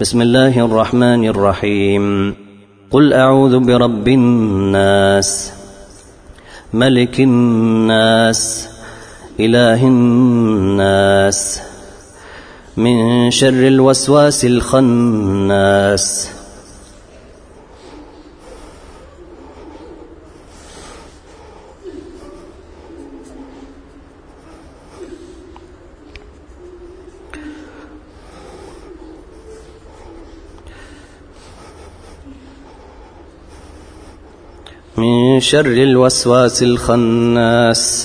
بسم الله الرحمن الرحيم. قل أعوذ برب الناس ملك الناس إله الناس من شر الوسواس الخناس. من شر الوسواس الخناس.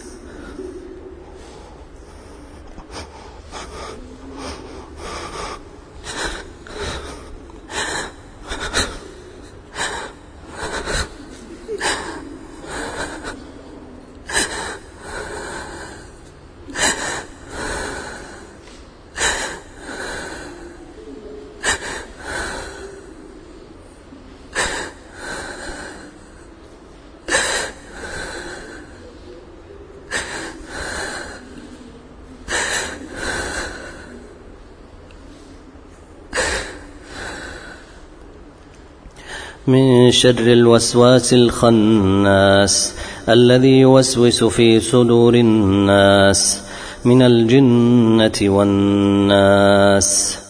من شر الوسواس الخناس الذي يوسوس في صدور الناس من الجنة والناس.